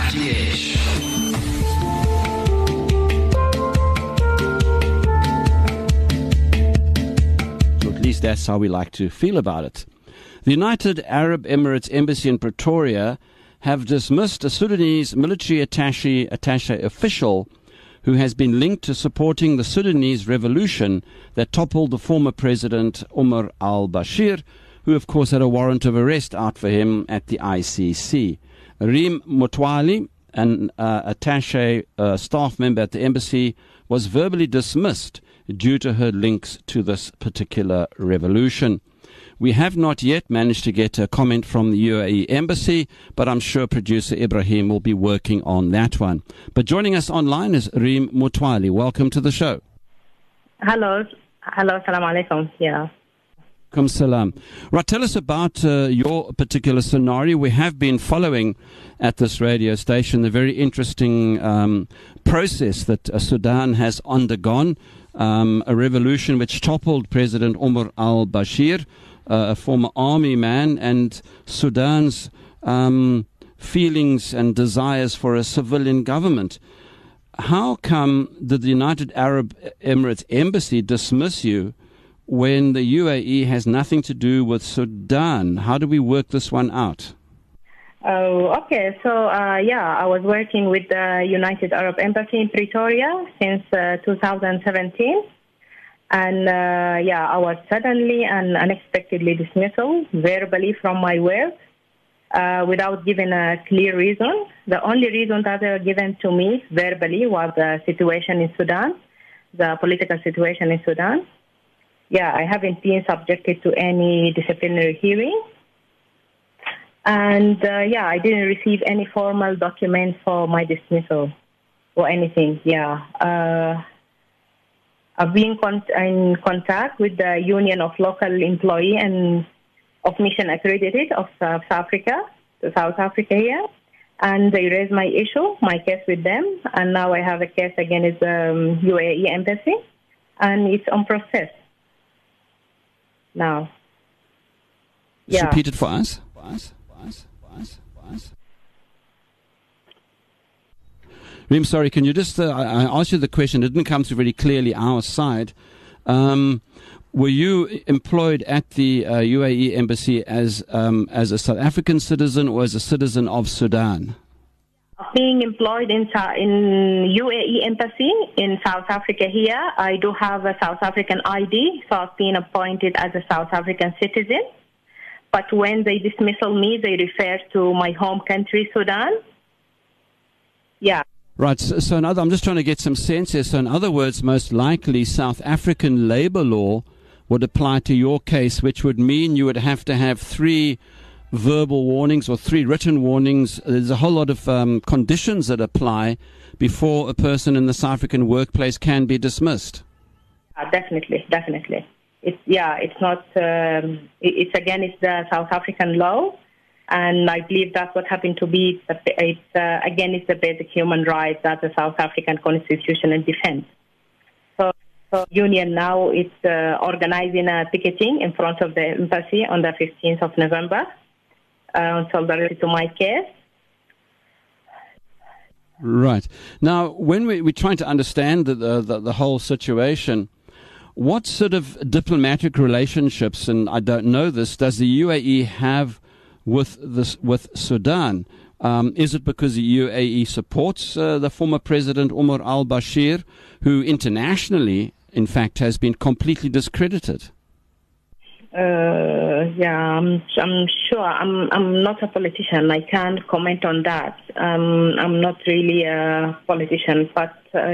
Cutting Edge. Or at least that's how we like to feel about it. The United Arab Emirates Embassy in Pretoria have dismissed a Sudanese military attaché official who has been linked to supporting the Sudanese revolution that toppled the former president Omar al-Bashir, who of course had a warrant of arrest out for him at the ICC. Reem Motwali, an attaché staff member at the embassy, was verbally dismissed due to her links to this particular revolution. We have not yet managed to get a comment from the UAE embassy, but I'm sure producer Ibrahim will be working on that one. But joining us online is Reem Motwali. Welcome to the show. Hello, salam alaikum. Yeah. Alaikum salam. Right, tell us about your particular scenario. We have been following at this radio station the very interesting process that Sudan has undergone, a revolution which toppled President Omar al-Bashir, a former army man, and Sudan's feelings and desires for a civilian government. How come did the United Arab Emirates Embassy dismiss you when the UAE has nothing to do with Sudan? How do we work this one out? Oh, okay. So, I was working with the United Arab Embassy in Pretoria since 2017. And, I was suddenly and unexpectedly dismissed verbally from my work without giving a clear reason. The only reason that they were given to me verbally was the situation in Sudan, the political situation in Sudan. Yeah, I haven't been subjected to any disciplinary hearing. And, I didn't receive any formal document for my dismissal or anything. I've been in contact with the Union of Local Employee and of Mission Accredited of South Africa here, and they raised my case with them, and now I have a case against the UAE Embassy, and it's on process now. Just repeat it for us. Reem, sorry, can you just, I asked you the question, it didn't come through very clearly our side. Were you employed at the UAE Embassy as a South African citizen or as a citizen of Sudan? Being employed in UAE Embassy in South Africa here, I do have a South African ID, so I've been appointed as a South African citizen. But when they dismissal me, they refer to my home country, Sudan. Yeah. Right, so I'm just trying to get some sense here. So in other words, most likely South African labor law would apply to your case, which would mean you would have to have 3 verbal warnings or 3 written warnings. There's a whole lot of conditions that apply before a person in the South African workplace can be dismissed. Definitely. It's not, it's against the South African law. And I believe that's what happened to be. It's the basic human rights that the South African Constitution and defense. So union now is organizing a picketing in front of the embassy on the 15th of November solidarity to my case. Right. Now, when we're trying to understand the whole situation, what sort of diplomatic relationships, and I don't know this, does the UAE have with Sudan? Is it because the UAE supports the former President Omar al-Bashir, who internationally, in fact, has been completely discredited? I'm sure. I'm not a politician. I can't comment on that. I'm not really a politician, but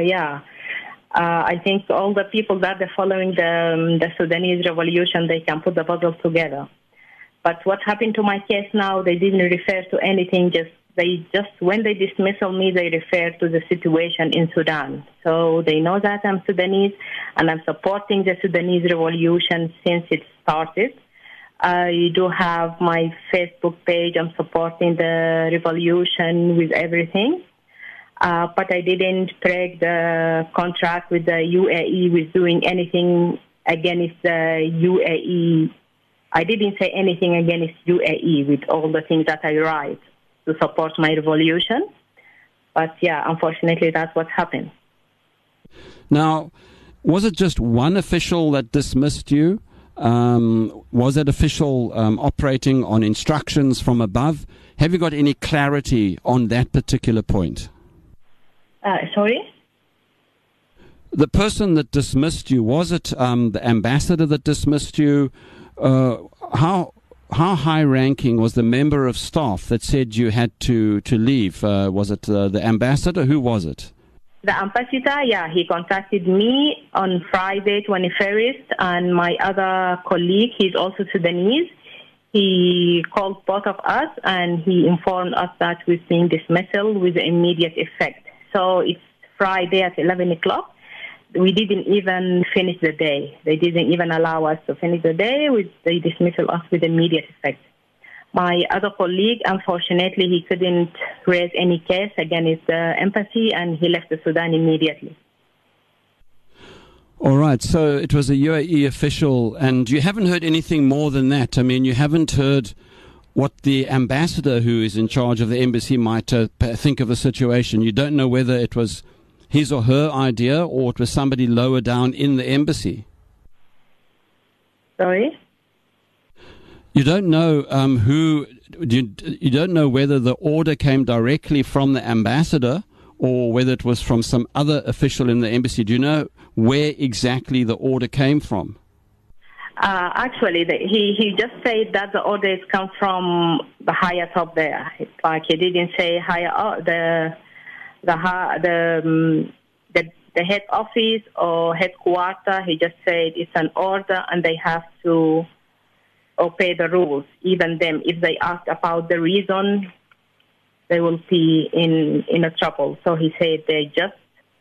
I think all the people that are following the Sudanese revolution, they can put the puzzle together. But what happened to my case now, they didn't refer to anything. When they dismissal me, they refer to the situation in Sudan. So they know that I'm Sudanese and I'm supporting the Sudanese revolution since it started. I do have my Facebook page. I'm supporting the revolution with everything. But I didn't break the contract with the UAE with doing anything against the UAE. I didn't say anything against UAE with all the things that I write to support my revolution. But yeah, unfortunately, that's what happened. Now, was it just one official that dismissed you? Was that official operating on instructions from above? Have you got any clarity on that particular point? Sorry? The person that dismissed you, was it the ambassador that dismissed you? How high-ranking was the member of staff that said you had to leave? Was it the ambassador? Who was it? The ambassador, yeah, he contacted me on Friday, 21st, and my other colleague, he's also Sudanese. He called both of us, and he informed us that we've been dismissal with immediate effect. So it's Friday at 11 o'clock. We didn't even finish the day. They didn't even allow us to finish the day. They dismissed us with immediate effect. My other colleague, unfortunately, he couldn't raise any case against the embassy, and he left the Sudan immediately. All right, so it was a UAE official, and you haven't heard anything more than that. I mean, you haven't heard what the ambassador who is in charge of the embassy might think of the situation. You don't know whether it was his or her idea or it was somebody lower down in the embassy. Sorry? You don't know you don't know whether the order came directly from the ambassador or whether it was from some other official in the embassy. Do you know where exactly the order came from? Actually, he just said that the orders come from the higher top there. It's like he didn't say higher up, the head office or headquarter. He just said it's an order and they have to obey the rules. Even them, if they ask about the reason, they will be in a trouble. So he said they just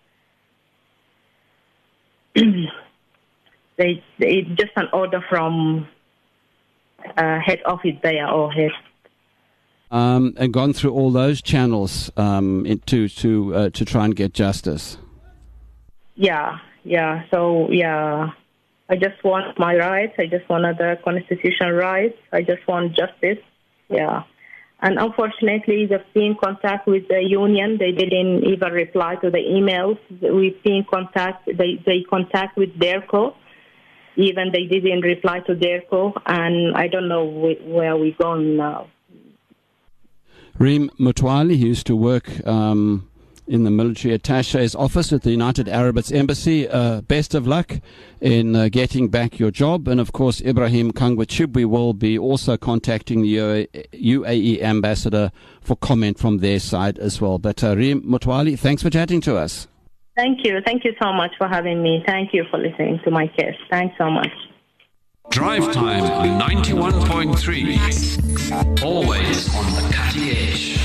it's just an order from head office there or head. And gone through all those channels to try and get justice. Yeah. So yeah, I just want my rights. I just want the constitutional rights. I just want justice. Yeah. And unfortunately, they've been in contact with the union. They didn't even reply to the emails. We've been in contact. They contact with DERCO. Even they didn't reply to DERCO. And I don't know where we're going now. Reem Mutwali, he used to work in the military attache's office at the United Arab Embassy. Best of luck in getting back your job. And, of course, Ibrahim Kangwachibwe will be also contacting the UAE ambassador for comment from their side as well. But, Reem Mutwali, thanks for chatting to us. Thank you. Thank you so much for having me. Thank you for listening to my case. Thanks so much. Drive Time 91.3. Always on the cutting edge.